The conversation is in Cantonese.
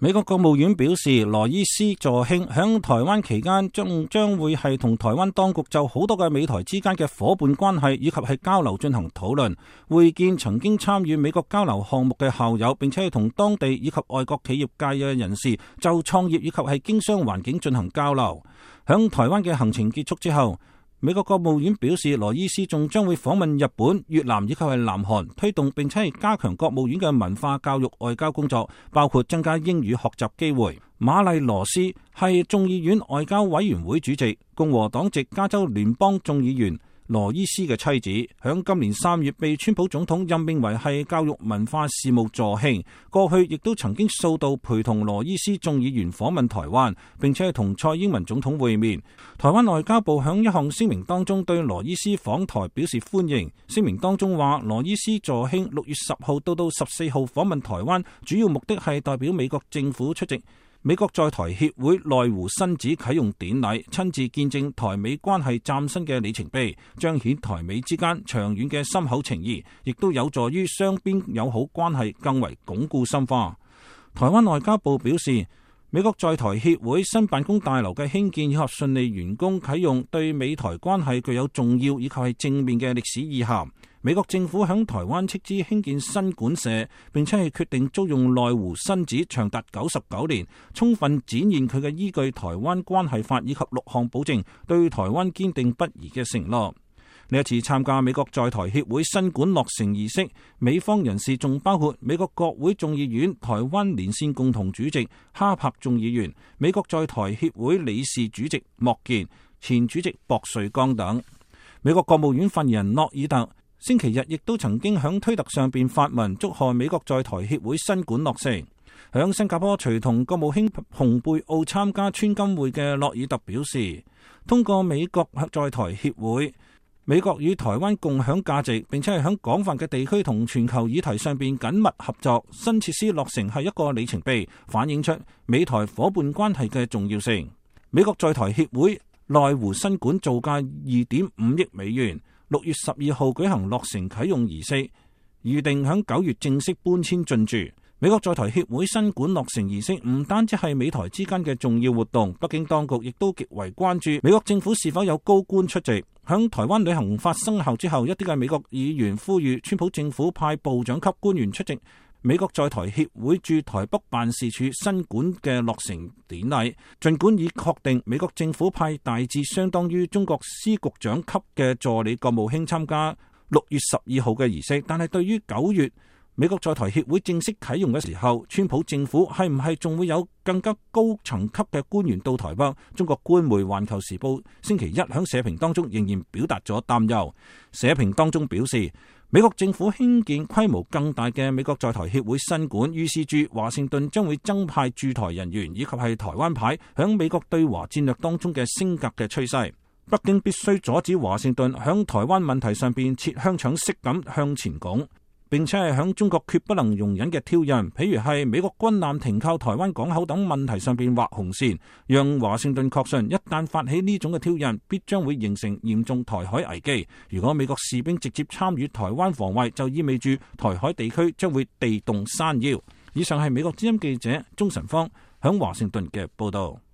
美國國務院表示，羅伊斯助興響台灣期間將會係同台灣當局就好多嘅美台之間嘅夥伴關係以及係交流進行討論，會見曾經參與美國交流項目嘅校友，並且係同當地以及外國企業界嘅人士就創業以及係經商環境進行交流。響台灣嘅行程結束之後，美國國務院表示，羅伊斯仲將會訪問日本、越南以及係南韓，推動並且係加強國務院嘅文化教育外交工作，包括增加英語學習機會。瑪麗羅斯係眾議院外交委員會主席，共和黨籍加州聯邦眾議員羅伊斯嘅妻子，響今年3月被川普總統任命為係教育文化事務助興。過去亦都曾經數度陪同羅伊斯眾議員訪問台灣，並且係同蔡英文總統會面。台灣外交部響一項聲明當中對羅伊斯訪台表示歡迎。聲明當中話，羅伊斯助興6月10號到14號訪問台灣，主要目的係代表美國政府出席美國在台協會內湖新址啟用典禮，親自見證台美關係嶄新嘅里程碑，彰顯台美之間長遠嘅深厚情誼，亦都有助於雙邊友好關係更為鞏固深化。台灣外交部表示，美國在台協會新辦公大樓嘅興建以及順利完工啟用，對美台關係具有重要以及係正面嘅歷史意涵。美國政府響台灣斥資興建新館舍，並且係決定租用內湖新址長達99年，充分展現佢嘅依據台灣關係法以及6項保證，對台灣堅定不移嘅承諾。呢一次參加美國在台協會新館落成儀式，美方人士仲包括美國國會眾議院台灣連線共同主席哈柏眾議員、美國在台協會理事主席莫健、前主席薄瑞剛等。美國國務院發言人諾爾特星期日亦都曾經響推特上邊發文祝賀美國在台協會新館落成。響新加坡隨同國務卿蓬佩奧參加川金會嘅諾爾特表示，通過美國在台協會，美國與台灣共享價值，並且係響廣泛嘅地區同全球議題上邊緊密合作。新設施落成係一個里程碑，反映出美台夥伴關係嘅重要性。美國在台協會內湖新館造價2.5億美元。6月12號舉行落成啟用儀式，預定響9月正式搬遷進駐。美國在台協會新館落成儀式唔單止係美台之間嘅重要活動，北京當局亦都極為關注美國政府是否有高官出席。響台灣旅行法生效之後，一啲嘅美國議員呼籲川普政府派部長級官員出席美國在台協會駐台北辦事處新館嘅落成典禮。儘管已確定美國政府派大致相當於中國司局長級嘅助理國務卿參加6月12號嘅儀式，但係對於9月美國在台協會正式啟用嘅時候，川普政府係唔係仲會有更加高層級嘅官員到台北？中國官媒《環球時報》星期一響社評當中仍然表達咗擔憂。社評當中表示，美國政府興建規模更大嘅美國在台協會新館，預示住華盛頓將會增派駐台人員以及係台灣牌響美國對華戰略當中嘅升格嘅趨勢。北京必須阻止華盛頓響台灣問題上邊切香腸式咁向前拱，並且係響中國決不能容忍嘅挑釁，譬如係美國軍艦停靠台灣港口等問題上邊劃紅線，讓華盛頓確信一旦發起呢種嘅挑釁，必將會形成嚴重台海危機。如果美國士兵直接參與台灣防衛，就意味住台海地區將會地動山搖。以上係美國之音記者鍾晨芳響華盛頓嘅報道。